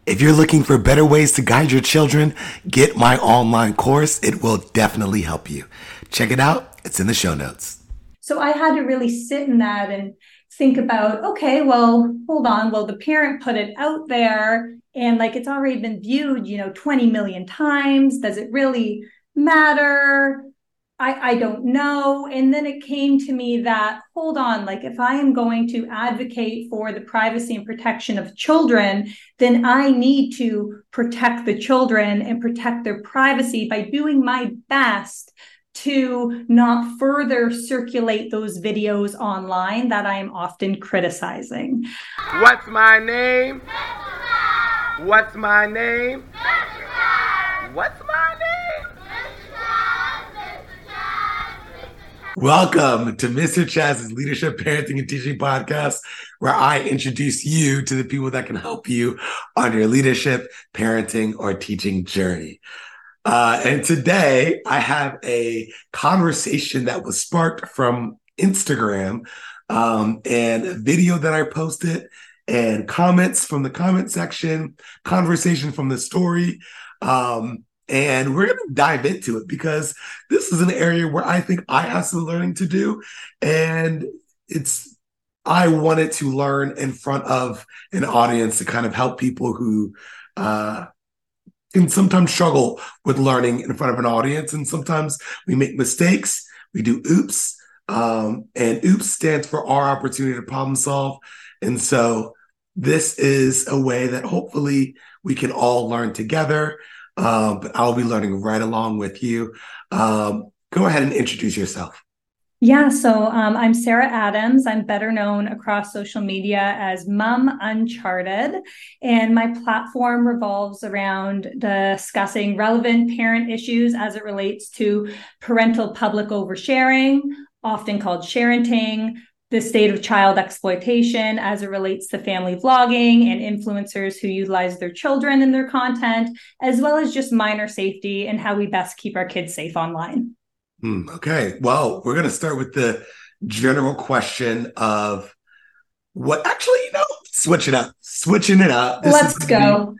If you're looking for better ways to guide your children, get my online course. It will definitely help you. Check it out. It's in the show notes. So I had to really sit in that and think about, okay, well, hold on. Well, the parent put it out there and like it's already been viewed, 20 million times. Does it really matter? I don't know. And then it came to me that, hold on, like if I am going to advocate for the privacy and protection of children, then I need to protect the children and protect their privacy by doing my best to not further circulate those videos online that I am often criticizing. What's my name? What's my name? What's my name? Welcome to Mr. Chaz's Leadership, Parenting, and Teaching Podcast, where I introduce you to the people that can help you on your leadership, parenting, or teaching journey. And today I have a conversation that was sparked from Instagram and a video that I posted and comments from the comment section, conversation from the story. And we're going to dive into it because this is an area where I think I have some learning to do. And I wanted to learn in front of an audience to kind of help people who can sometimes struggle with learning in front of an audience. And sometimes we make mistakes. We do oops. And oops stands for our opportunity to problem solve. And so this is a way that hopefully we can all learn together. But I'll be learning right along with you. Go ahead and introduce yourself. Yeah, so I'm Sarah Adams. I'm better known across social media as Mom Uncharted, and my platform revolves around discussing relevant parent issues as it relates to parental public oversharing, often called sharenting, the state of child exploitation as it relates to family vlogging and influencers who utilize their children in their content, as well as just minor safety and how we best keep our kids safe online. Okay. Well, we're going to start with the general question of what actually, switching it up. Let's go.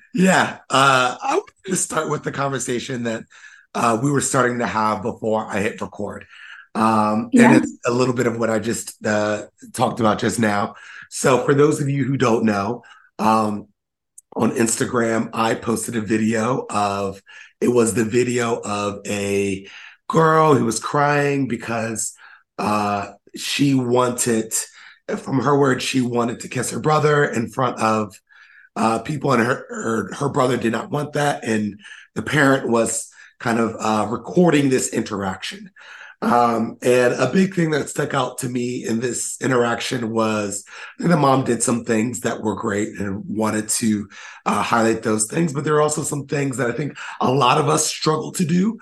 I want to start with the conversation that we were starting to have before I hit record. And it's a little bit of what I just talked about just now. So for those of you who don't know, on Instagram, I posted a video it was the video of a girl who was crying because she wanted, from her words, she wanted to kiss her brother in front of people, and her brother did not want that. And the parent was kind of recording this interaction. And a big thing that stuck out to me in this interaction was the mom did some things that were great and wanted to highlight those things. But there are also some things that I think a lot of us struggle to do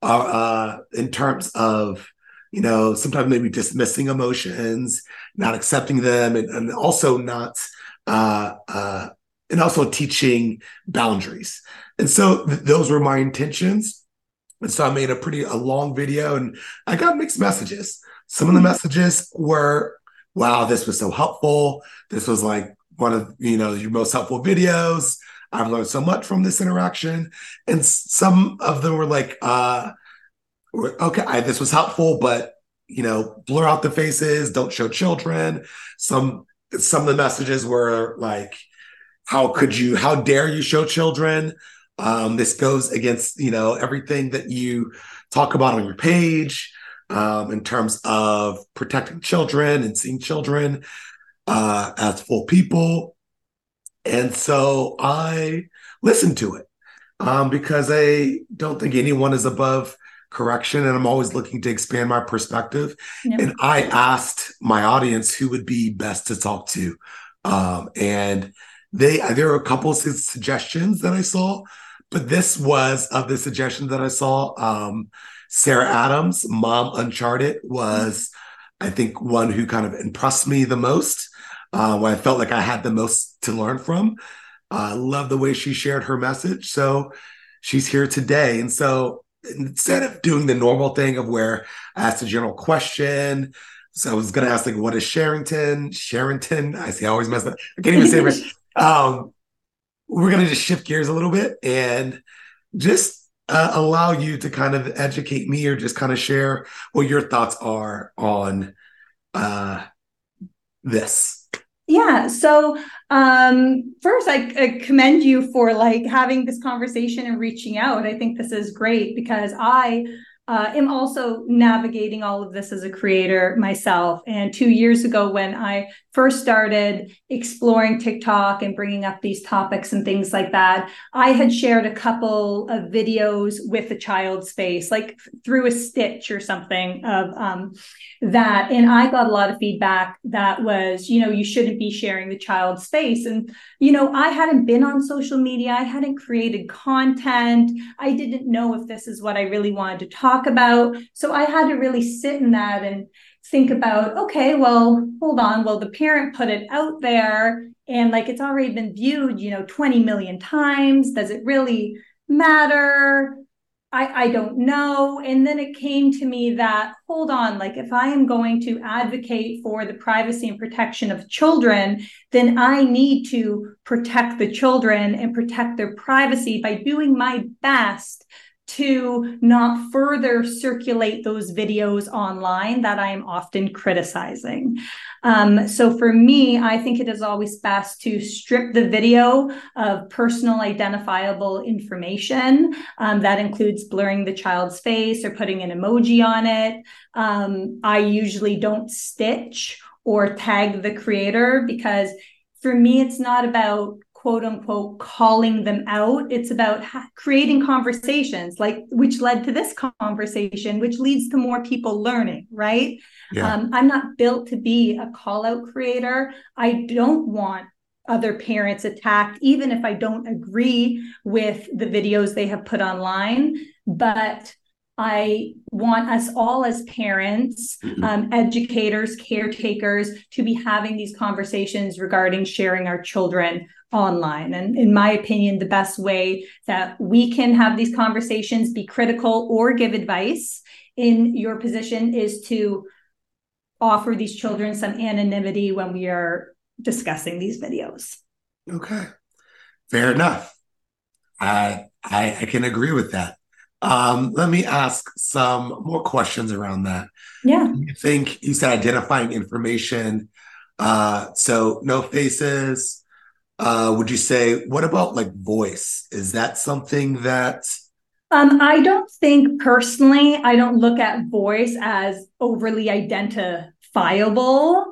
in terms of, sometimes maybe dismissing emotions, not accepting them, and also not, and also teaching boundaries. And so those were my intentions. And so I made a long video and I got mixed messages. Some of the messages were, wow, this was so helpful. This was like one of, your most helpful videos. I've learned so much from this interaction. And some of them were like, okay, this was helpful, but, blur out the faces, don't show children. Some of the messages were like, how dare you show children? This goes against, everything that you talk about on your page in terms of protecting children and seeing children as full people. And so I listened to it because I don't think anyone is above correction, and I'm always looking to expand my perspective. Yep. And I asked my audience who would be best to talk to. And there were a couple of suggestions that I saw. But this was of the suggestions that I saw. Sarah Adams, Mom Uncharted, was, I think, one who kind of impressed me the most, where I felt like I had the most to learn from. I love the way she shared her message. So she's here today. And so instead of doing the normal thing of where I asked a general question, so I was going to ask, like, what is Sharenton? I see I always mess up. I can't even say it. we're going to just shift gears a little bit and just allow you to kind of educate me or just kind of share what your thoughts are on uh, this. Yeah. So first, I commend you for like having this conversation and reaching out. I think this is great because I am also navigating all of this as a creator myself. And 2 years ago, when I first started exploring TikTok and bringing up these topics and things like that, I had shared a couple of videos with a child's face, like through a stitch or something of that. And I got a lot of feedback that was, you shouldn't be sharing the child's face. And, I hadn't been on social media. I hadn't created content. I didn't know if this is what I really wanted to talk about. So I had to really sit in that and think about, okay, well, hold on. Well, the parent put it out there and like it's already been viewed, 20 million times. Does it really matter? I don't know. And then it came to me that, hold on, like if I am going to advocate for the privacy and protection of children, then I need to protect the children and protect their privacy by doing my best to not further circulate those videos online that I am often criticizing. So for me, I think it is always best to strip the video of personal identifiable information. That includes blurring the child's face or putting an emoji on it. I usually don't stitch or tag the creator because for me, it's not about quote unquote calling them out. It's about creating conversations which led to this conversation, which leads to more people learning, right? Yeah. I'm not built to be a call out creator. I don't want other parents attacked, even if I don't agree with the videos they have put online. But I want us all as parents, educators, caretakers to be having these conversations regarding sharing our children online. And in my opinion, the best way that we can have these conversations, be critical or give advice in your position, is to offer these children some anonymity when we are discussing these videos. Okay. Fair enough. I can agree with that. Let me ask some more questions around that. Yeah. You think you said identifying information. So no faces. Would you say, what about like voice? Is that something that I don't think personally, I don't look at voice as overly identifiable.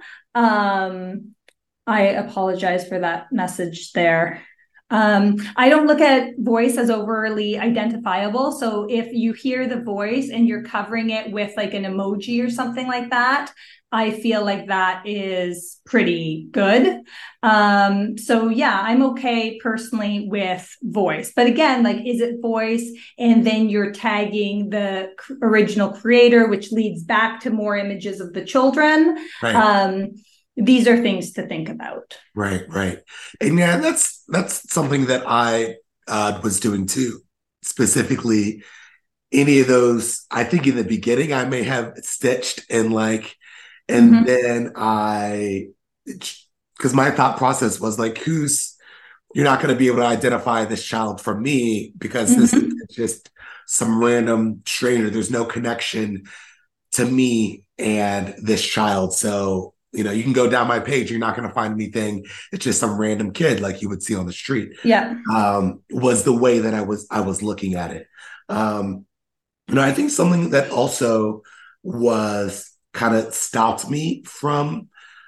I apologize for that message there. I don't look at voice as overly identifiable. So if you hear the voice and you're covering it with like an emoji or something like that, I feel like that is pretty good. So yeah, I'm okay personally with voice. But again, like, is it voice and then you're tagging the original creator, which leads back to more images of the children? right? These are things to think about. Right. And yeah, that's something that I was doing too. Specifically, any of those, I think in the beginning I may have stitched and and then because my thought process was like, you're not going to be able to identify this child from me because this is just some random stranger. There's no connection to me and this child. So you can go down my page. You're not going to find anything. It's just some random kid like you would see on the street. Yeah. Was the way that I was looking at it. I think something that also was kind of stopped me from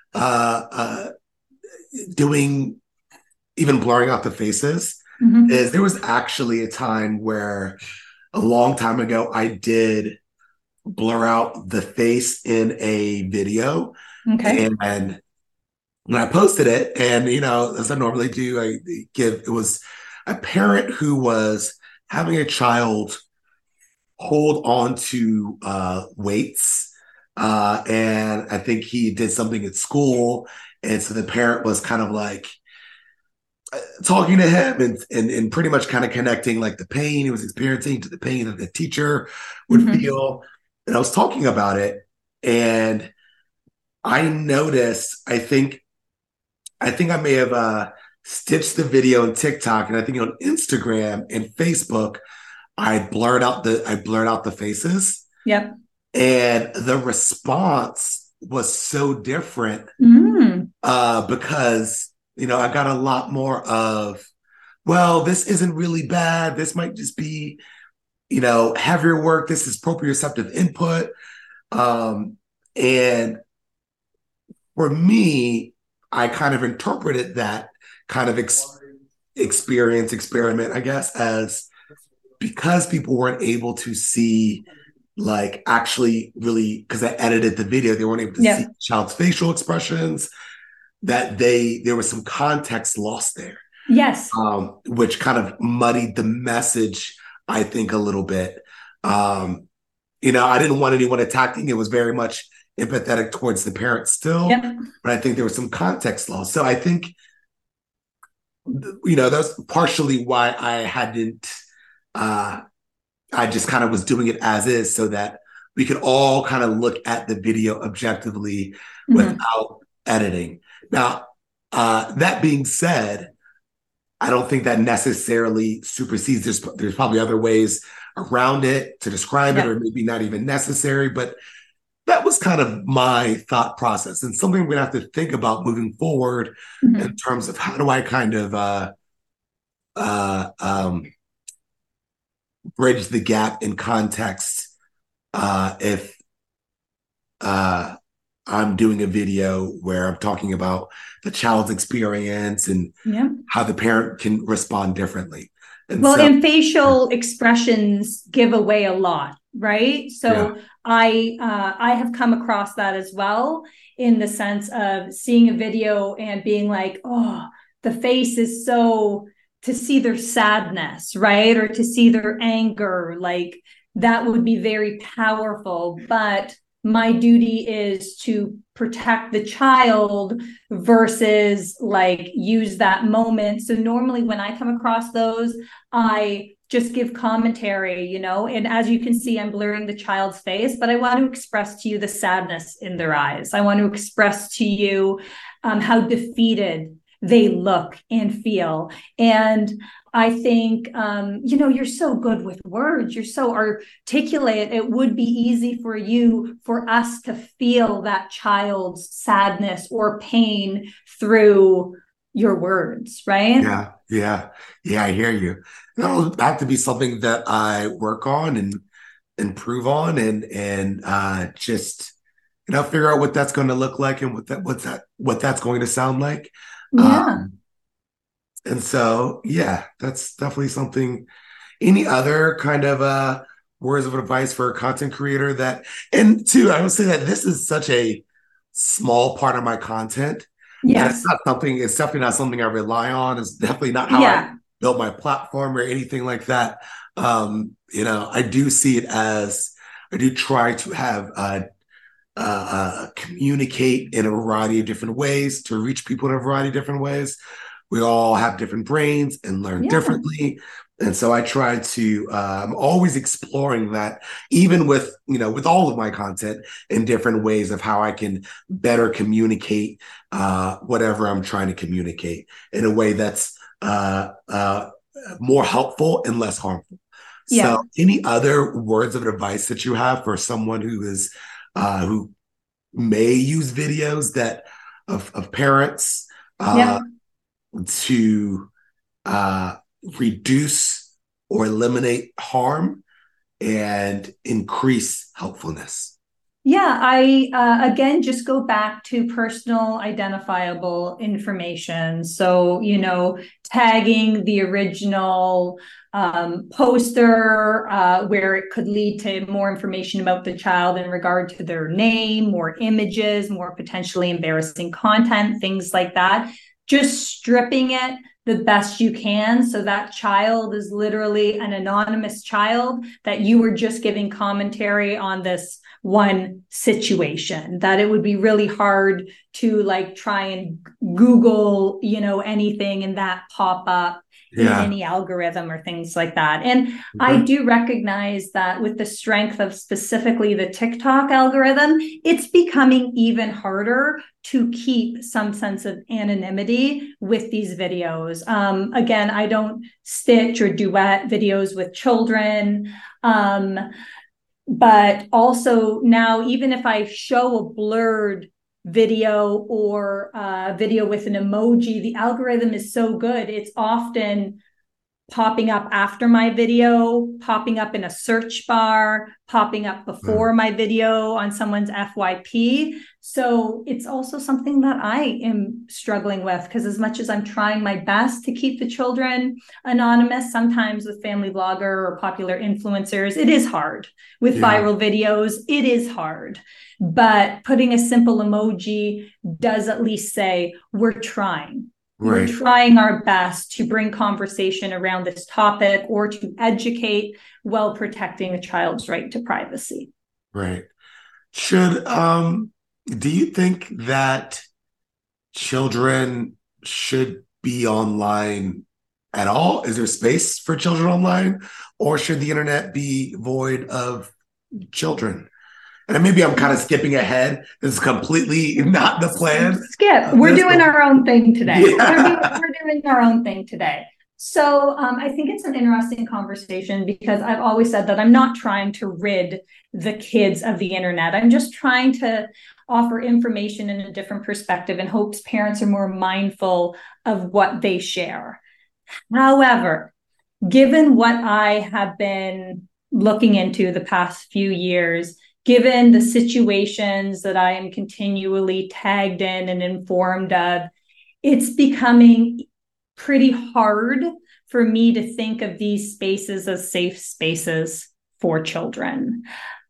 doing even blurring out the faces is there was actually a time where a long time ago I did blur out the face in a video. Okay. And when I posted it, and as I normally do, it was a parent who was having a child hold on to weights. And I think he did something at school. And so the parent was kind of like talking to him and pretty much kind of connecting like the pain he was experiencing to the pain that the teacher would feel. And I was talking about it. And I noticed, I think I may have stitched the video on TikTok, and I think on Instagram and Facebook, I blurred out the faces. Yep. And the response was so different because, I got a lot more of, well, this isn't really bad. This might just be, heavier work. This is proprioceptive input. And for me, I kind of interpreted that kind of experiment, I guess, as because people weren't able to see, like, actually really, because I edited the video, they weren't able to see the child's facial expressions, that there was some context lost there. Yes. Which kind of muddied the message, I think, a little bit. I didn't want anyone attacking. It was very much empathetic towards the parents still, but I think there was some context loss. So I think, that's partially why I hadn't, I just kind of was doing it as is so that we could all kind of look at the video objectively without editing. Now, that being said, I don't think that necessarily supersedes. There's probably other ways around it to describe it, or maybe not even necessary, but that was kind of my thought process, and something we're going to have to think about moving forward in terms of how do I kind of bridge the gap in context if I'm doing a video where I'm talking about the child's experience and how the parent can respond differently. And facial expressions give away a lot, right? So I have come across that as well, in the sense of seeing a video and being like, oh, the face is so, to see their sadness, right? Or to see their anger, like that would be very powerful. But my duty is to protect the child versus like use that moment. So normally when I come across those, I just give commentary, and as you can see, I'm blurring the child's face, but I want to express to you the sadness in their eyes. I want to express to you how defeated they look and feel. And I think, you're so good with words. You're so articulate. It would be easy for us to feel that child's sadness or pain through your words, right? Yeah, I hear you. That'll have to be something that I work on and improve on, and just figure out what that's going to look like and what that's going to sound like. And so, that's definitely something. Any other kind of words of advice for a content creator and two, I would say that this is such a small part of my content. Yes. It's definitely not something I rely on. It's definitely not how I built my platform or anything like that. I do see it as, I do try to have communicate in a variety of different ways, to reach people in a variety of different ways. We all have different brains and learn differently. And so I try to, I'm always exploring that, even with all of my content, in different ways of how I can better communicate whatever I'm trying to communicate in a way that's more helpful and less harmful. So any other words of advice that you have for someone who may use videos of parents to reduce or eliminate harm and increase helpfulness? I again just go back to personal identifiable information. So, tagging the original poster where it could lead to more information about the child in regard to their name, more images, more potentially embarrassing content, things like that. Just stripping it the best you can, so that child is literally an anonymous child that you were just giving commentary on this one situation, that it would be really hard to try and Google, anything and that pop up in Yeah. any algorithm or things like that. And I do recognize that with the strength of specifically the TikTok algorithm, it's becoming even harder to keep some sense of anonymity with these videos. Again, I don't stitch or duet videos with children. But also now, even if I show a blurred video or video with an emoji, the algorithm is so good. It's often popping up after my video, popping up in a search bar, popping up before my video on someone's FYP. So it's also something that I am struggling with, because as much as I'm trying my best to keep the children anonymous, sometimes with family blogger or popular influencers, it is hard. With viral videos, it is hard. But putting a simple emoji does at least say, we're trying. We're trying our best to bring conversation around this topic or to educate while protecting a child's right to privacy. Right. Do you think that children should be online at all? Is there space for children online, or should the internet be void of children? And maybe I'm kind of skipping ahead. This is completely not the plan. We're doing our own thing today. We're doing our own thing today. So I think it's an interesting conversation, because I've always said that I'm not trying to rid the kids of the internet. I'm just trying to offer information in a different perspective in hopes parents are more mindful of what they share. However, given what I have been looking into the past few years, given the situations that I am continually tagged in and informed of, it's becoming pretty hard for me to think of these spaces as safe spaces for children.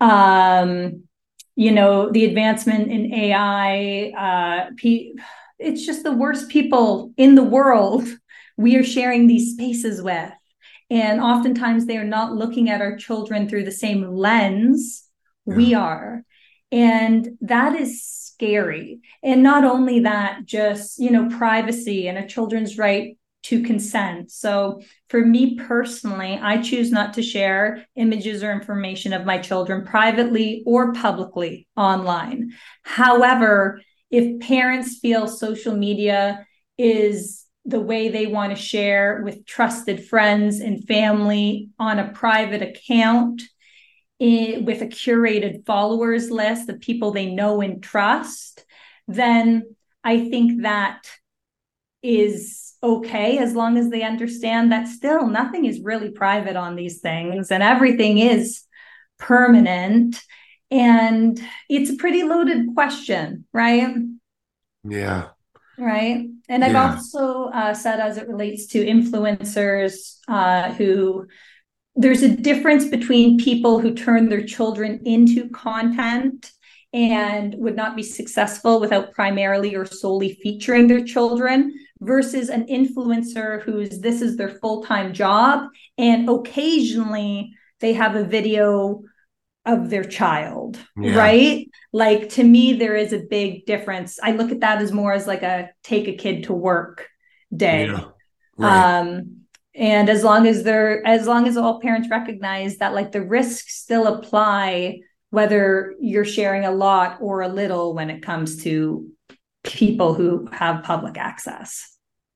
The advancement in AI, it's just the worst people in the world we are sharing these spaces with. And oftentimes they are not looking at our children through the same lens we are. And that is scary. And not only that, just, privacy and a children's right to consent. So for me personally, I choose not to share images or information of my children privately or publicly online. However, if parents feel social media is the way they want to share with trusted friends and family on a private account, with a curated followers list of people they know and trust, then I think that is okay, as long as they understand that still nothing is really private on these things and everything is permanent. And it's a pretty loaded question, right? Yeah. Right. And I've also said, as it relates to influencers who there's a difference between people who turn their children into content and would not be successful without primarily or solely featuring their children, versus an influencer this is their full-time job, and occasionally they have a video of their child, right? Like, to me, there is a big difference. I look at that as more as like a take a kid to work day. Yeah. Right. And as long as all parents recognize that, like, the risks still apply, whether you're sharing a lot or a little when it comes to people who have public access.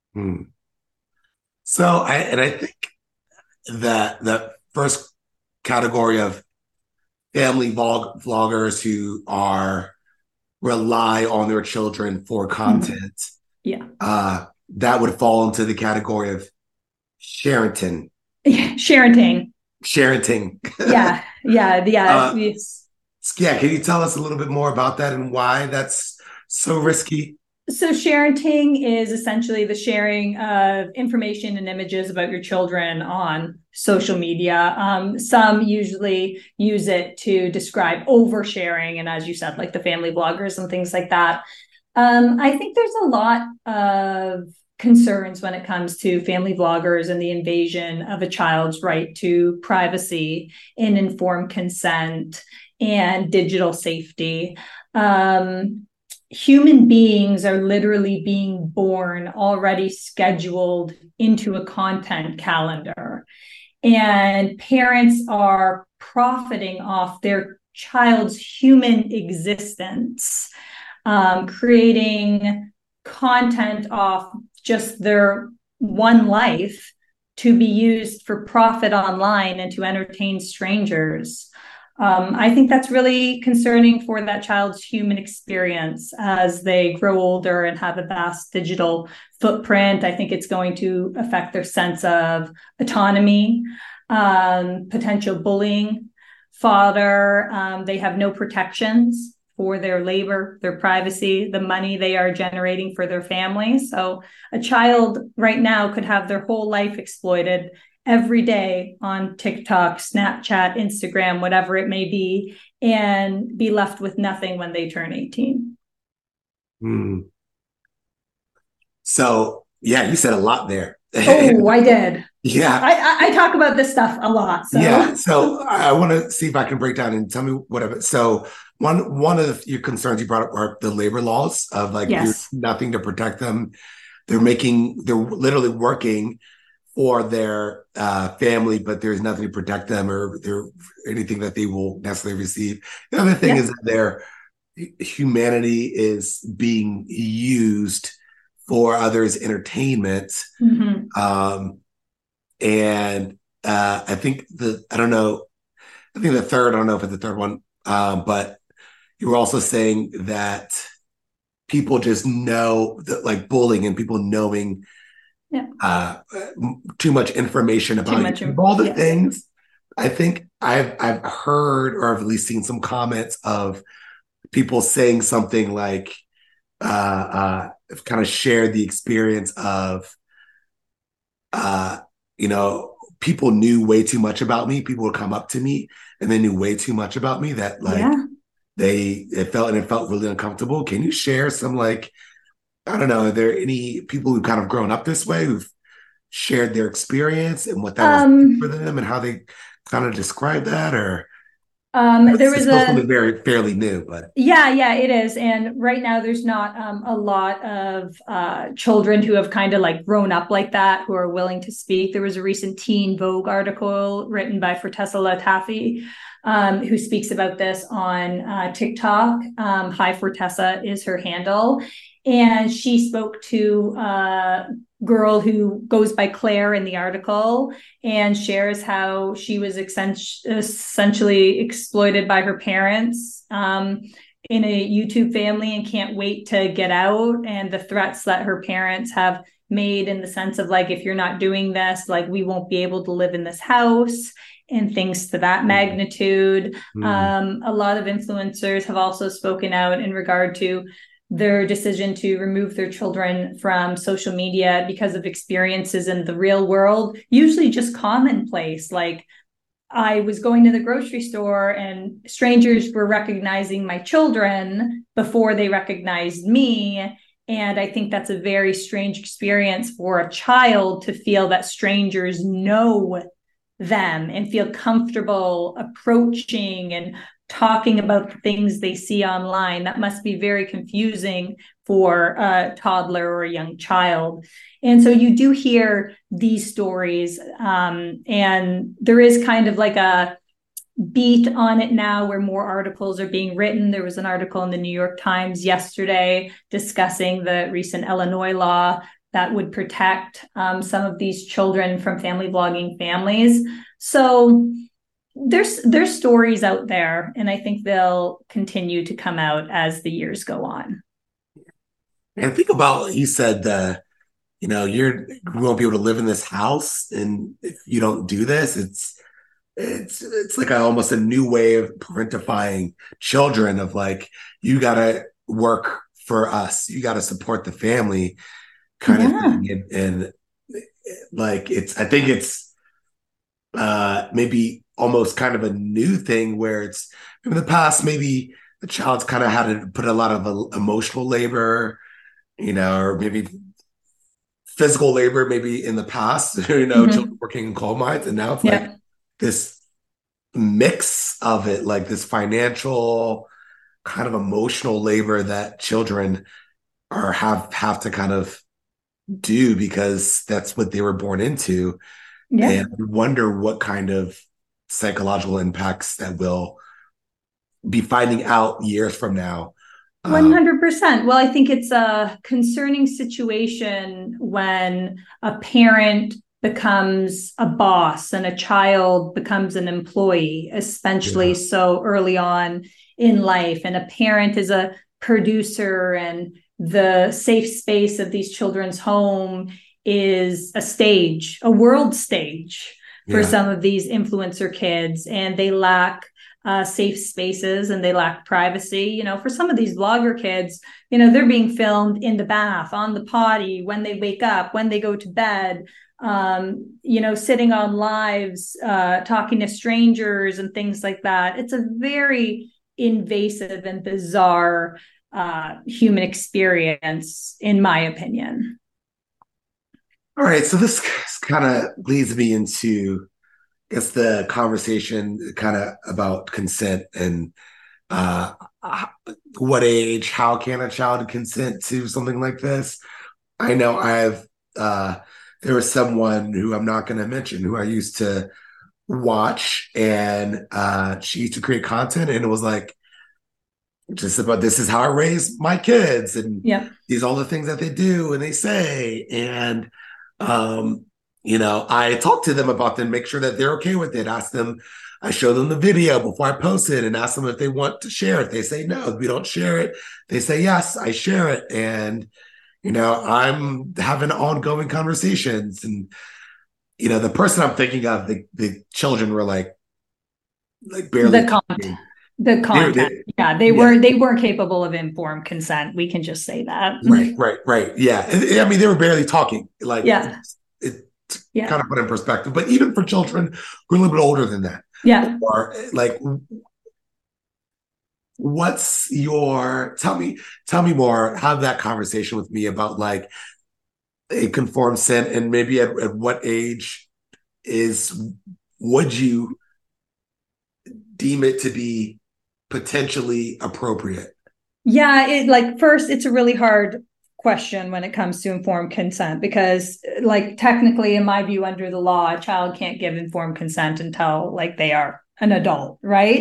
So I think that the first category of family vloggers who rely on their children for content, that would fall into the category of sharenting. Sharenting. Yeah. Yeah. Can you tell us a little bit more about that and why that's so risky? So sharenting is essentially the sharing of information and images about your children on social media. Some usually use it to describe oversharing, and as you said, like the family bloggers and things like that. I think there's a lot of concerns when it comes to family vloggers and the invasion of a child's right to privacy and informed consent and digital safety. human beings are literally being born already scheduled into a content calendar. And parents are profiting off their child's human existence, creating content off just their one life to be used for profit online and to entertain strangers. I think that's really concerning for that child's human experience as they grow older and have a vast digital footprint. I think it's going to affect their sense of autonomy, potential bullying, fodder. They have no protections for their labor, their privacy, the money they are generating for their families. So a child right now could have their whole life exploited every day on TikTok, Snapchat, Instagram, whatever it may be, and be left with nothing when they turn 18. So, yeah, you said a lot there. Oh, I did. Yeah. I talk about this stuff a lot. So. Yeah. So I want to see if I can break down and tell me whatever. So one of your concerns you brought up are the labor laws of like Yes. there's nothing to protect them. They're literally working for their family, but there's nothing to protect them or anything that they will necessarily receive. The other thing is that their humanity is being used for others' entertainment. Mm-hmm. And I think the third, I don't know if it's the third one, but you were also saying that people just know that like bullying and people knowing too much information about all the things. I think I've heard or I've at least seen some comments of people saying something like kind of shared the experience of people knew way too much about me. People would come up to me and they knew way too much about me that like it felt really uncomfortable. Can you share some like, I don't know, are there any people who've kind of grown up this way who've shared their experience and what that was like for them and how they kind of describe that? Or there was something fairly new, but yeah, it is. And right now there's not a lot of children who have kind of like grown up like that who are willing to speak. There was a recent Teen Vogue article written by Fortessa Latafi, who speaks about this on TikTok. Hi Fortessa is her handle. And she spoke to a girl who goes by Claire in the article and shares how she was essentially exploited by her parents in a YouTube family and can't wait to get out. And the threats that her parents have made in the sense of like, if you're not doing this, like we won't be able to live in this house and things to that magnitude. A lot of influencers have also spoken out in regard to their decision to remove their children from social media because of experiences in the real world, usually just commonplace. Like I was going to the grocery store and strangers were recognizing my children before they recognized me. And I think that's a very strange experience for a child to feel that strangers know them and feel comfortable approaching and talking about the things they see online. That must be very confusing for a toddler or a young child. And so you do hear these stories, and there is kind of like a beat on it now where more articles are being written. There was an article in the New York Times yesterday discussing the recent Illinois law that would protect some of these children from family blogging families. So there's stories out there, and I think they'll continue to come out as the years go on. And think about, you said, you won't be able to live in this house, and if you don't do this, it's like almost a new way of parentifying children of like, you got to work for us, you got to support the family kind of thing. And like, I think it's maybe almost kind of a new thing where it's in the past, maybe the child's kind of had to put a lot of emotional labor, or maybe physical labor, maybe in the past, children working in coal mines. And now it's like this mix of it, like this financial kind of emotional labor that children are have to kind of do because that's what they were born into. Yeah. And I wonder what kind of psychological impacts that we'll be finding out years from now. 100%. Well, I think it's a concerning situation when a parent becomes a boss and a child becomes an employee, especially so early on in life. And a parent is a producer, and the safe space of these children's home is a stage, a world stage for some of these influencer kids, and they lack safe spaces and they lack privacy. For some of these vlogger kids, they're being filmed in the bath, on the potty, when they wake up, when they go to bed, sitting on lives, talking to strangers and things like that. It's a very invasive and bizarre human experience, in my opinion. All right, so this kind of leads me into, I guess, the conversation kind of about consent and what age, how can a child consent to something like this? I know there was someone who I'm not going to mention who I used to watch, and she used to create content, and it was like, just about, this is how I raise my kids, and these are all the things that they do and they say. And I talk to them about them, make sure that they're okay with it. I show them the video before I post it and ask them if they want to share it. They say no, we don't share it. They say yes, I share it. And I'm having ongoing conversations. And the person I'm thinking of, the children were like barely the content. They weren't capable of informed consent. We can just say that. Right. Yeah. I mean, they were barely talking. Kind of put in perspective. But even for children who are a little bit older than that. Yeah. Or tell me more, have that conversation with me about a conformed consent, and maybe at what age would you deem it to be potentially appropriate? Yeah, first, it's a really hard question when it comes to informed consent, because technically, in my view, under the law, a child can't give informed consent until they are an adult, right?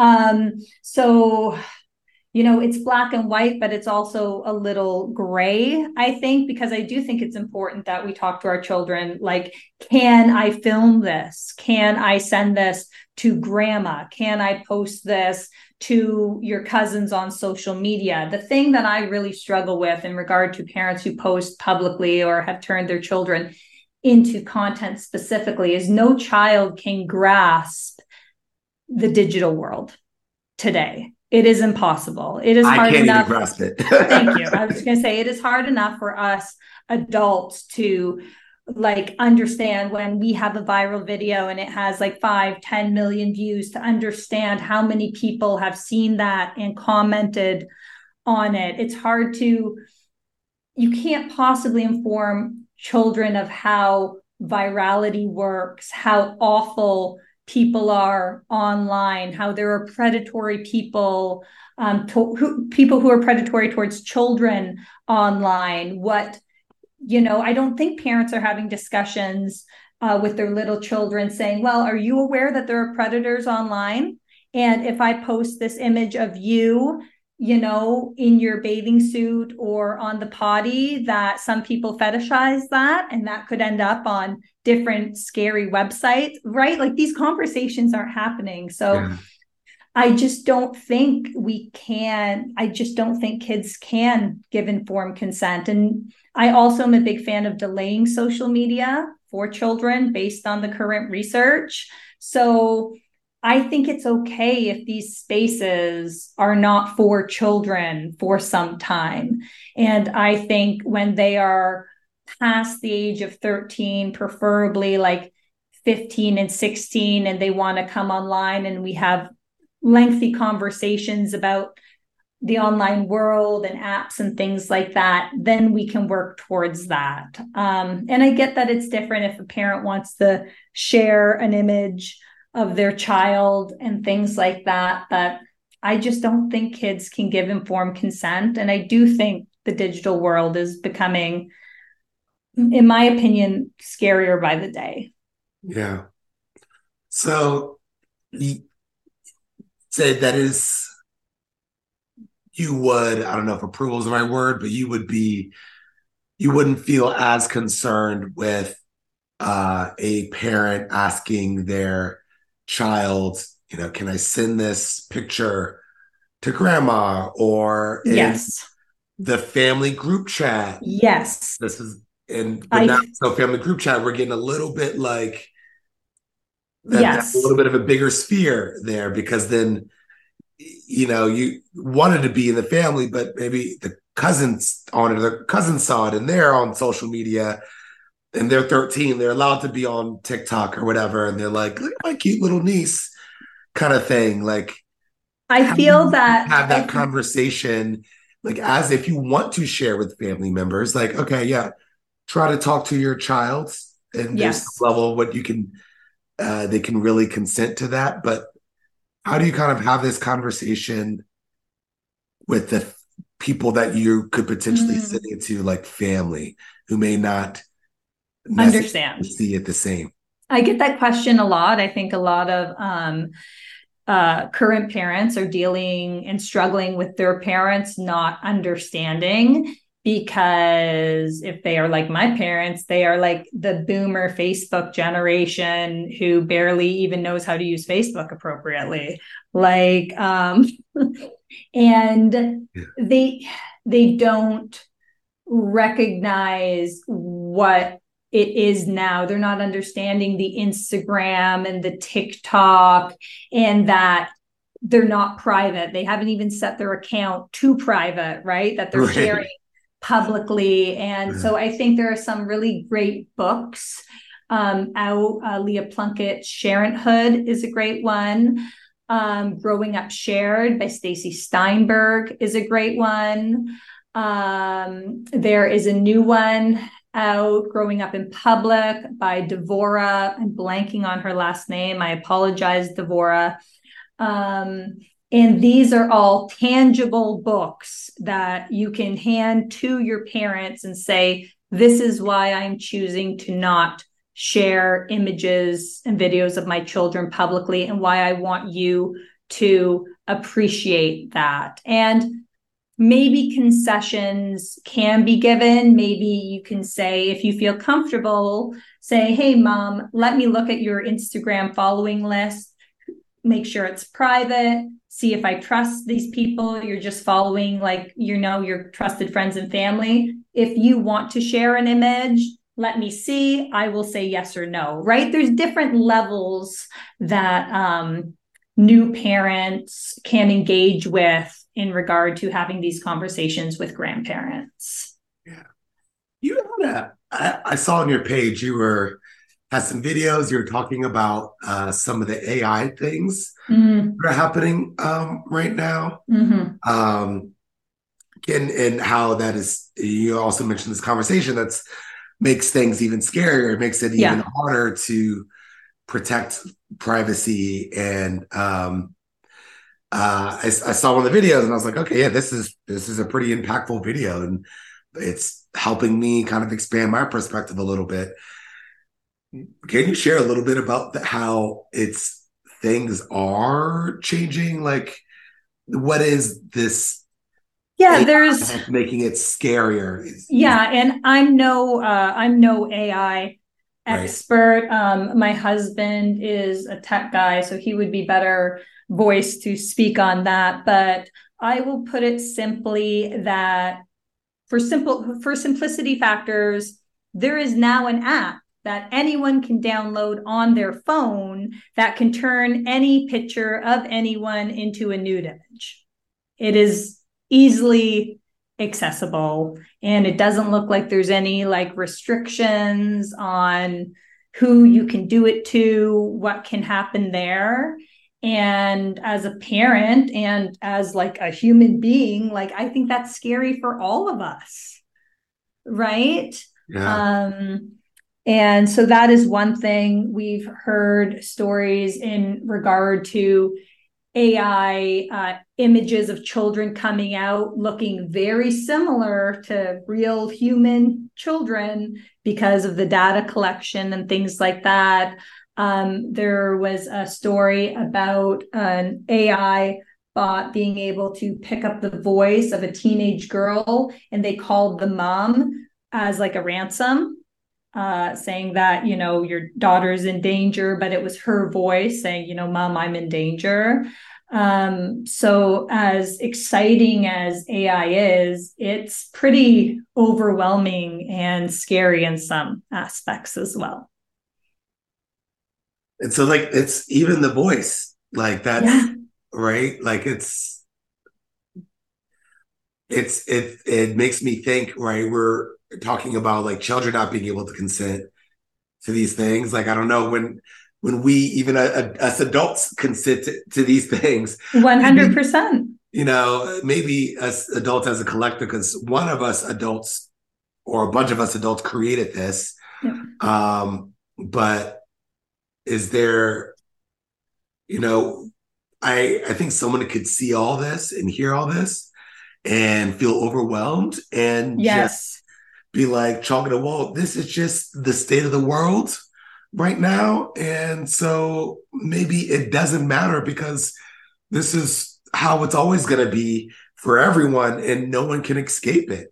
So it's black and white, but it's also a little gray, I think, because I do think it's important that we talk to our children. Can I film this? Can I send this to grandma? Can I post this to your cousins on social media? The thing that I really struggle with in regard to parents who post publicly or have turned their children into content specifically is no child can grasp the digital world today. It is impossible. It is hard enough. I can't even grasp it. Thank you. I was going to say, it is hard enough for us adults to understand when we have a viral video and it has 5-10 million views, to understand how many people have seen that and commented on it. It's hard you can't possibly inform children of how virality works, how awful people are online, how there are predatory people, people who are predatory towards children online. I don't think parents are having discussions with their little children saying, well, are you aware that there are predators online? And if I post this image of you, in your bathing suit or on the potty, that some people fetishize that, and that could end up on different scary websites, right? These conversations aren't happening. So I just don't think kids can give informed consent. And I also am a big fan of delaying social media for children based on the current research. So I think it's okay if these spaces are not for children for some time. And I think when they are past the age of 13, preferably 15 and 16, and they want to come online and we have lengthy conversations about the online world and apps and things like that, then we can work towards that. And I get that it's different if a parent wants to share an image of their child and things like that. But I just don't think kids can give informed consent. And I do think the digital world is becoming, in my opinion, scarier by the day. Yeah. So you say that is, you would, I don't know if approval is the right word, but you wouldn't feel as concerned with a parent asking their child, can I send this picture to grandma, or in Yes. the family group chat? Yes. This is, but now, so family group chat, we're getting a little bit like that's a yes. little bit of a bigger sphere there, because then, you wanted to be in the family, but maybe the cousins on it, the cousins saw it and they're on social media and they're 13, they're allowed to be on TikTok or whatever. And they're like, look at my cute little niece kind of thing. Like, I feel that have that conversation, like, as if you want to share with family members, like, okay, yeah, try to talk to your child, and there's some level of what you can, they can really consent to that. But how do you kind of have this conversation with the people that you could potentially send it to, like family, who may not understand, see it the same? I get that question a lot. I think a lot of current parents are dealing and struggling with their parents not understanding, because if they are like my parents, they are like the boomer Facebook generation who barely even knows how to use Facebook appropriately. Like, and they don't recognize what it is now. They're not understanding the Instagram and the TikTok, and that they're not private. They haven't even set their account to private, right? That they're sharing publicly. And so I think there are some really great books out. Leah Plunkett's Sharenthood is a great one. Growing Up Shared by Stacey Steinberg is a great one. There is a new one out, Growing Up in Public by Devora. I'm blanking on her last name. I apologize, Devora. And these are all tangible books that you can hand to your parents and say, this is why I'm choosing to not share images and videos of my children publicly, and why I want you to appreciate that. And maybe concessions can be given. Maybe you can say, if you feel comfortable, say, hey, mom, let me look at your Instagram following list. Make sure it's private. See if I trust these people you're just following, like, your trusted friends and family. If you want to share an image, let me see. I will say yes or no, right? There's different levels that new parents can engage with in regard to having these conversations with grandparents. Yeah. You had I saw on your page, had some videos, you were talking about some of the AI things that are happening right now. And how that is, you also mentioned this conversation that's makes things even scarier. It makes it even harder to protect privacy. And I saw one of the videos and I was like, okay, yeah, this is a pretty impactful video, and it's helping me kind of expand my perspective a little bit. Can you share a little bit about how things are changing? Like, what is this? Yeah, there's making it scarier. And I'm no AI expert. My husband is a tech guy, so he would be better voice to speak on that. But I will put it simply that for simplicity factors, there is now an app that anyone can download on their phone that can turn any picture of anyone into a nude image. It is easily accessible, and it doesn't look like there's any restrictions on who you can do it to, what can happen there. And as a parent and as a human being, I think that's scary for all of us, right? And so that is one thing. We've heard stories in regard to AI images of children coming out looking very similar to real human children because of the data collection and things like that. There was a story about an AI bot being able to pick up the voice of a teenage girl, and they called the mom as like a ransom, saying that, your daughter's in danger, but it was her voice saying, Mom, I'm in danger. So as exciting as AI is, it's pretty overwhelming and scary in some aspects as well. And so like, it's even the voice, like that's right. Like it makes me think, right? We're talking about like children not being able to consent to these things. Like, I don't know when we, even us adults, consent to these things. 100%. Maybe us adults as a collective, because one of us adults or a bunch of us adults created this. Yeah. But is there, I think someone could see all this and hear all this and feel overwhelmed and just be like chalking it, well, this is just the state of the world right now. And so maybe it doesn't matter because this is how it's always going to be for everyone and no one can escape it.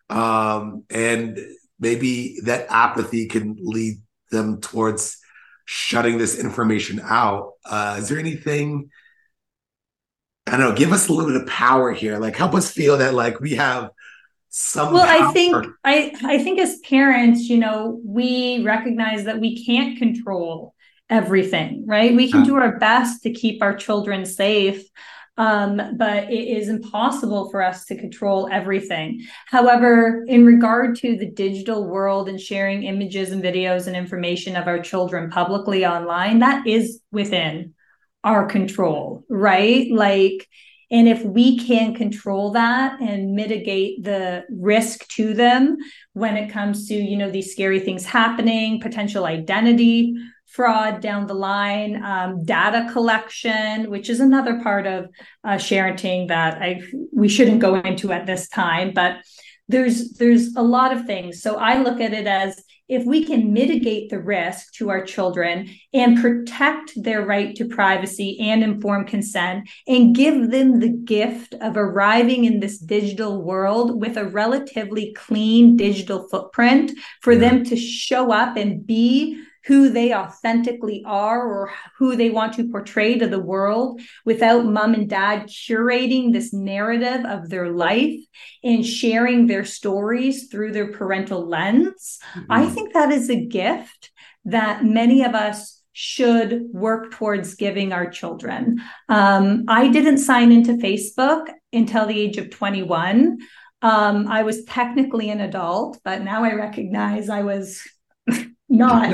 And maybe that apathy can lead them towards shutting this information out. Is there anything, I don't know, give us a little bit of power here, like help us feel that like we have some power. I think as parents, we recognize that we can't control everything, right? We can do our best to keep our children safe, but it is impossible for us to control everything. However, in regard to the digital world and sharing images and videos and information of our children publicly online, that is within our control, right? And if we can control that and mitigate the risk to them when it comes to, these scary things happening, potential identity fraud down the line, data collection, which is another part of sharing that we shouldn't go into at this time, but there's a lot of things. So I look at it as, if we can mitigate the risk to our children and protect their right to privacy and informed consent and give them the gift of arriving in this digital world with a relatively clean digital footprint for them to show up and be who they authentically are or who they want to portray to the world without mom and dad curating this narrative of their life and sharing their stories through their parental lens. Mm-hmm. I think that is a gift that many of us should work towards giving our children. I didn't sign into Facebook until the age of 21. I was technically an adult, but now I recognize I was not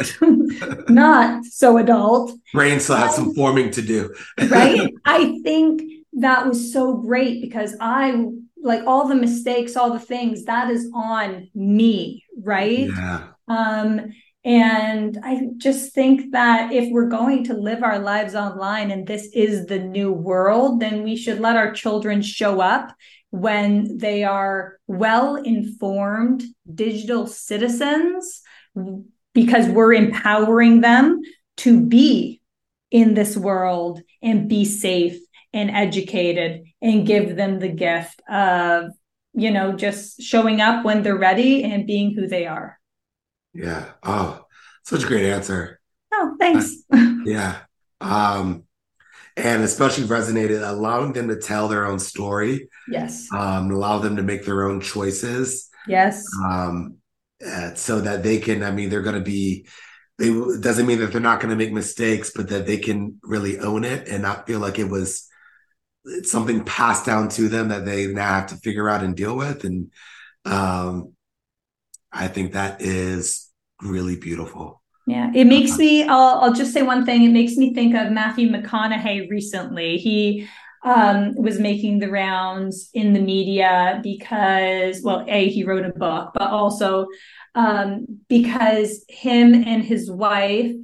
so adult. Brain still has some forming to do. Right. I think that was so great because I, like, all the mistakes, all the things, that is on me. Right. Yeah. And I just think that if we're going to live our lives online and this is the new world, then we should let our children show up when they are well-informed digital citizens, because we're empowering them to be in this world and be safe and educated and give them the gift of, just showing up when they're ready and being who they are. Yeah. Oh, such a great answer. Oh, thanks. Yeah. And especially resonated, allowing them to tell their own story. Yes. Allow them to make their own choices. Yes. So that they can, they're going to be, it doesn't mean that they're not going to make mistakes, but that they can really own it and not feel like it's something passed down to them that they now have to figure out and deal with. And I think that is really beautiful. Yeah, it makes me, I'll just say one thing. It makes me think of Matthew McConaughey recently. He was making the rounds in the media because, he wrote a book, but also because him and his wife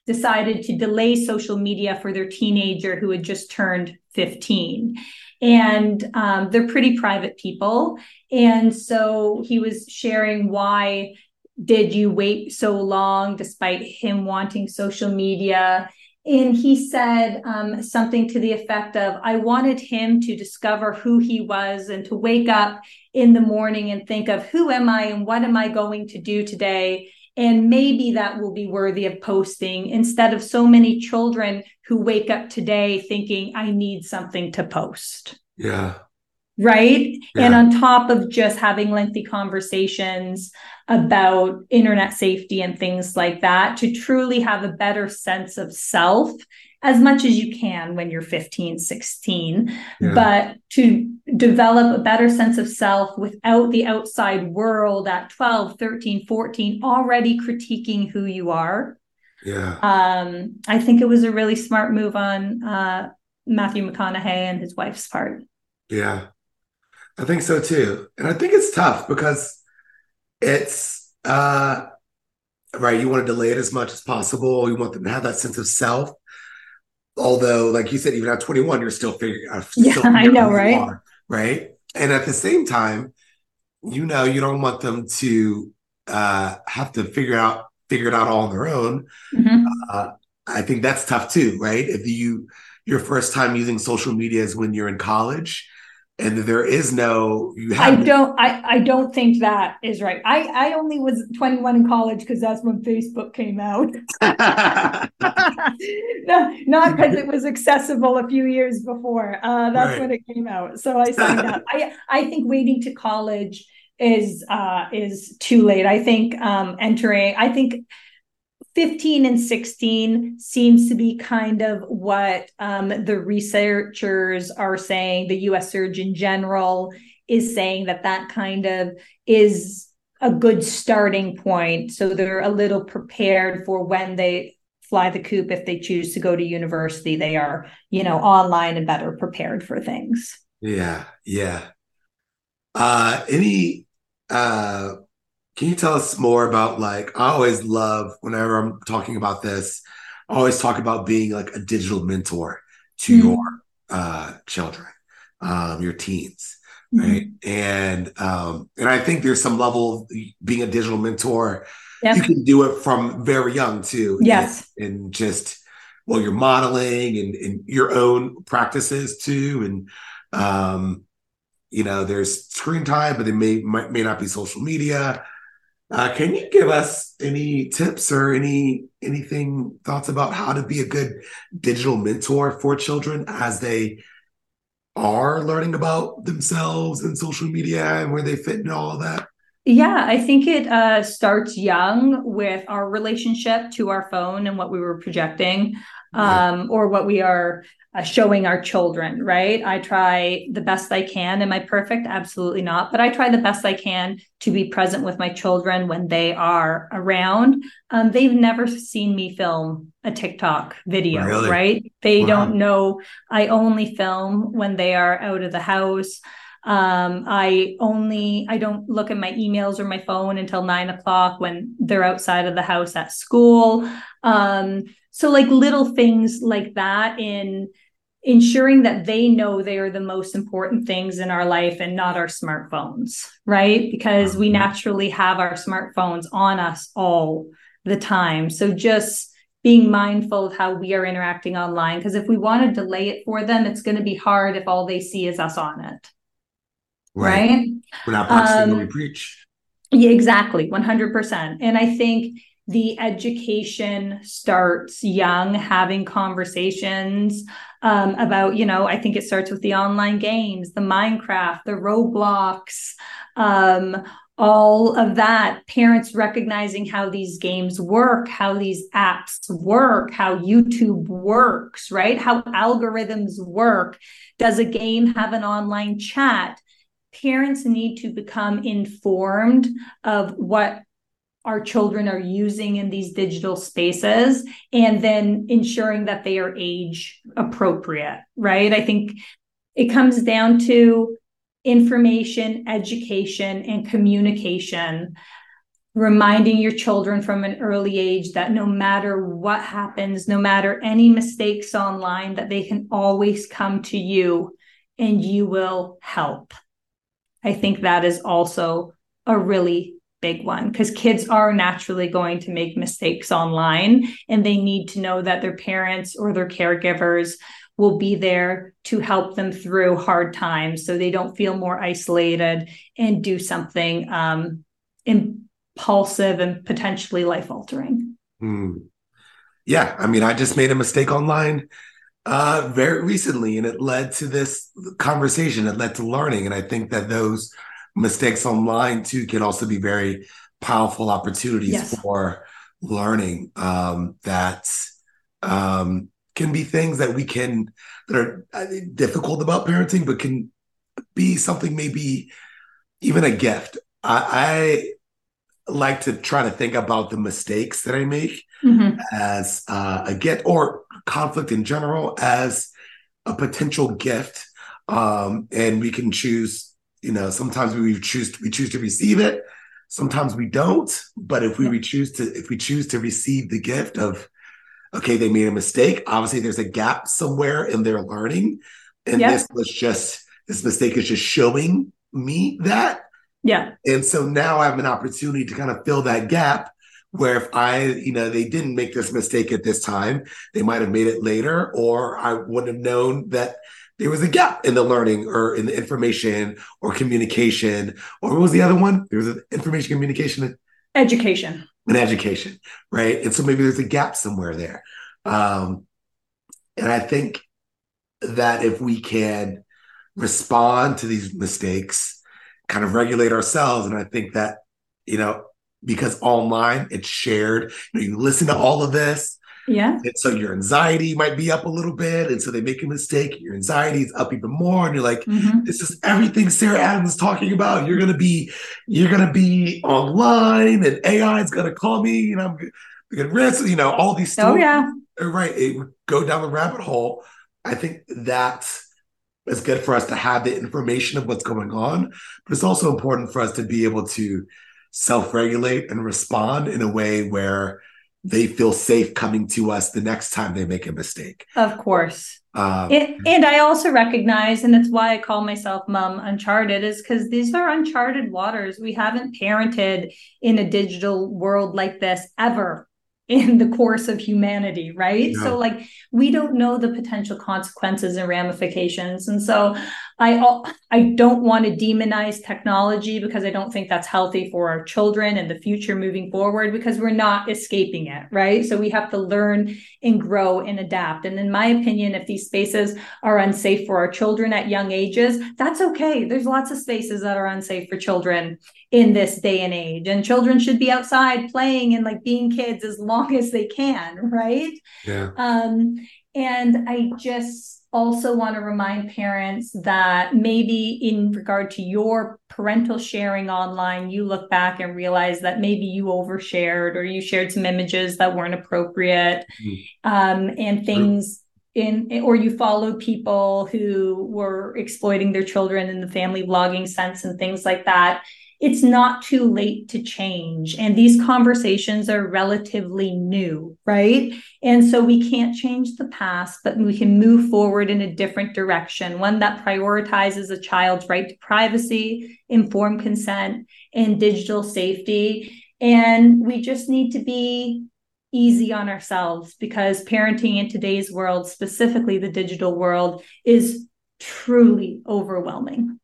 decided to delay social media for their teenager who had just turned 15. And they're pretty private people. And so he was sharing, why did you wait so long despite him wanting social media? And he said something to the effect of, I wanted him to discover who he was and to wake up in the morning and think of, who am I and what am I going to do today? And maybe that will be worthy of posting, instead of so many children who wake up today thinking, I need something to post. Yeah. Right. Yeah. And on top of just having lengthy conversations about internet safety and things like that, to truly have a better sense of self, as much as you can when you're 15, 16, but to develop a better sense of self without the outside world at 12, 13, 14, already critiquing who you are. Yeah. I think it was a really smart move on Matthew McConaughey and his wife's part. Yeah. I think so too. And I think it's tough because it's right. You want to delay it as much as possible. You want them to have that sense of self. Although, like you said, even at 21, you're still figuring out. I know, right? Right. And at the same time, you don't want them to have to figure it out all on their own. Mm-hmm. I think that's tough too, right? If your first time using social media is when you're in college, and there is no, I don't think that is right. I only was 21 in college because that's when Facebook came out. No, not because it was accessible a few years before. That's when it came out. So I signed up. I think waiting to college is too late. I think I think 15 and 16 seems to be kind of what the researchers are saying. The U.S. Surgeon General is saying that kind of is a good starting point. So they're a little prepared for when they fly the coop. If they choose to go to university, they are, online and better prepared for things. Yeah. Yeah. Can you tell us more about, I always love, whenever I'm talking about this, I always talk about being like a digital mentor to your children, your teens, right? And I think there's some level of being a digital mentor. You can do it from very young too. Yes. And just, you're modeling and your own practices too. And, there's screen time, but it may not be social media. Can you give us any tips or anything thoughts about how to be a good digital mentor for children as they are learning about themselves and social media and where they fit in all of that? Yeah, I think it starts young with our relationship to our phone and what we were projecting, or what we are showing our children, right? I try the best I can. Am I perfect? Absolutely not. But I try the best I can to be present with my children when they are around. They've never seen me film a TikTok video, right? They don't know. I only film when they are out of the house. I don't look at my emails or my phone until 9:00 when they're outside of the house at school. So little things like that, in ensuring that they know they are the most important things in our life and not our smartphones, right? Because we naturally have our smartphones on us all the time. So just being mindful of how we are interacting online, because if we want to delay it for them, it's going to be hard if all they see is us on it. Right? We're not practicing what we preach. Yeah, exactly. 100%. And I think the education starts young, having conversations about, I think it starts with the online games, the Minecraft, the Roblox, all of that. Parents recognizing how these games work, how these apps work, how YouTube works, right? How algorithms work. Does a game have an online chat? Parents need to become informed of what our children are using in these digital spaces, and then ensuring that they are age appropriate, right? I think it comes down to information, education, and communication. reminding your children from an early age that no matter what happens, no matter any mistakes online, that they can always come to you and you will help. I think that is also a really big one, because kids are naturally going to make mistakes online, and they need to know that their parents or their caregivers will be there to help them through hard times so they don't feel more isolated and do something impulsive and potentially life-altering. Yeah, I mean, I just made a mistake online very recently, and it led to this conversation. It led to learning, and I think that those mistakes online too can also be very powerful opportunities for learning. That can be things that that are difficult about parenting, but can be something, maybe even a gift. I like to try to think about the mistakes that I make as a gift, or conflict in general as a potential gift. And we can choose, sometimes we choose to receive it, sometimes we don't. But if we choose to receive the gift of, okay, they made a mistake, obviously there's a gap somewhere in their learning, and this mistake is just showing me that. And so now I have an opportunity to kind of fill that gap, where if they didn't make this mistake at this time, they might have made it later, or I wouldn't have known that there was a gap in the learning or in the information or communication. Or what was the other one? There was an information, communication, education, right? And so maybe there's a gap somewhere there. And I think that if we can respond to these mistakes, kind of regulate ourselves, and I think that, because online it's shared, you listen to all of this, and so your anxiety might be up a little bit, and so they make a mistake, your anxiety is up even more, and you're like, this is everything Sarah Adams is talking about. You're gonna be online, and AI is gonna call me, and I'm gonna risk, all these stories. Right, it would go down the rabbit hole. I think that it's good for us to have the information of what's going on, but it's also important for us to be able to self-regulate and respond in a way where they feel safe coming to us the next time they make a mistake. Of course. And I also recognize, and it's why I call myself Mom Uncharted, is because these are uncharted waters. We haven't parented in a digital world like this ever in the course of humanity, right? So we don't know the potential consequences and ramifications. And so I don't want to demonize technology, because I don't think that's healthy for our children and the future moving forward, because we're not escaping it, right? So we have to learn and grow and adapt. And in my opinion, if these spaces are unsafe for our children at young ages, that's okay. There's lots of spaces that are unsafe for children in this day and age, and children should be outside playing and being kids as long as they can, right? And I just also want to remind parents that maybe in regard to your parental sharing online, you look back and realize that maybe you overshared, or you shared some images that weren't appropriate, and things or you followed people who were exploiting their children in the family vlogging sense and things like that. It's not too late to change. And these conversations are relatively new, right? And so we can't change the past, but we can move forward in a different direction, one that prioritizes a child's right to privacy, informed consent, and digital safety. And we just need to be easy on ourselves, because parenting in today's world, specifically the digital world, is truly overwhelming.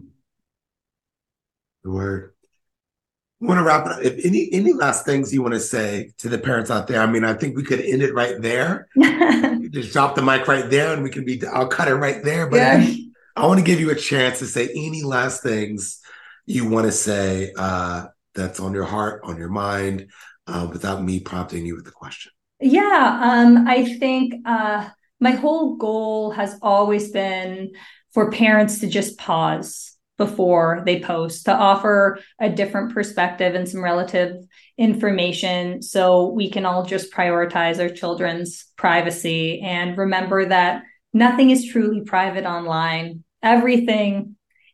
Word. I want to wrap it up. If any last things you want to say to the parents out there? I mean, I think we could end it right there. Just drop the mic right there, and I'll cut it right there. But I want to give you a chance to say any last things you want to say that's on your heart, on your mind, without me prompting you with the question. I think my whole goal has always been for parents to just pause before they post, to offer a different perspective and some relative information, so we can all just prioritize our children's privacy and remember that nothing is truly private online. Everything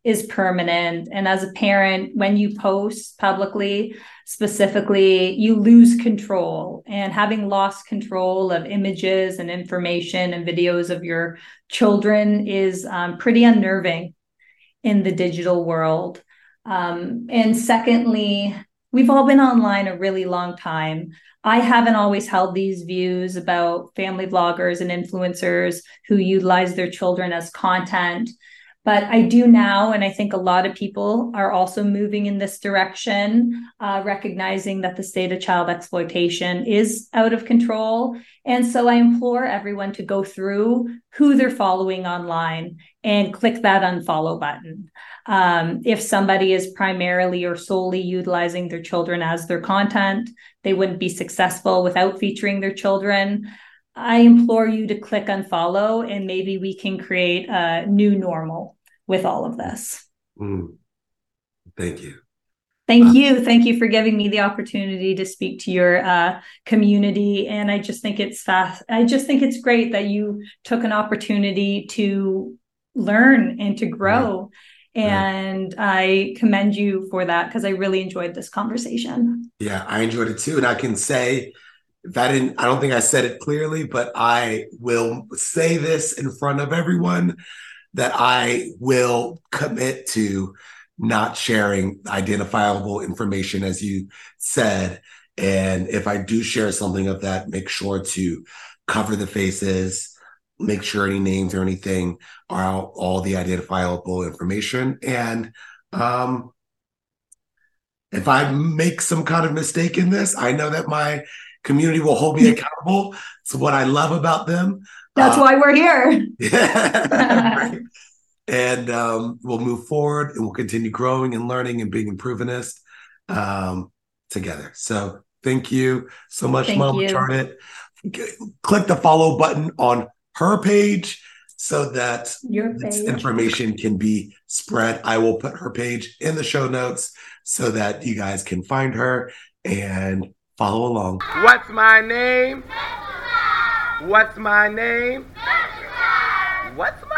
is permanent. And as a parent, when you post publicly, specifically, you lose control. And having lost control of images and information and videos of your children is pretty unnerving in the digital world. And secondly, we've all been online a really long time. I haven't always held these views about family vloggers and influencers who utilize their children as content, but I do now. And I think a lot of people are also moving in this direction, recognizing that the state of child exploitation is out of control. And so I implore everyone to go through who they're following online and click that unfollow button. If somebody is primarily or solely utilizing their children as their content, they wouldn't be successful without featuring their children. I implore you to click unfollow, and maybe we can create a new normal with all of this. Thank you. Thank you. Thank you for giving me the opportunity to speak to your community. And I just think it's I just think it's great that you took an opportunity to learn and to grow. And I commend you for that, because I really enjoyed this conversation. Yeah, I enjoyed it too. And I can say that I don't think I said it clearly, but I will say this in front of everyone, that I will commit to not sharing identifiable information, as you said. And if I do share something of that, make sure to cover the faces, make sure any names or anything are out, all the identifiable information. And if I make some kind of mistake in this, I know that my community will hold me accountable. It's what I love about them. That's why we're here. Yeah. And we'll move forward, and we'll continue growing and learning and being improvionists together. So thank you so much, Mama Charlotte. Click the follow button on her page so that this information can be spread. I will put her page in the show notes so that you guys can find her and follow along. What's my name? What's my name? What's my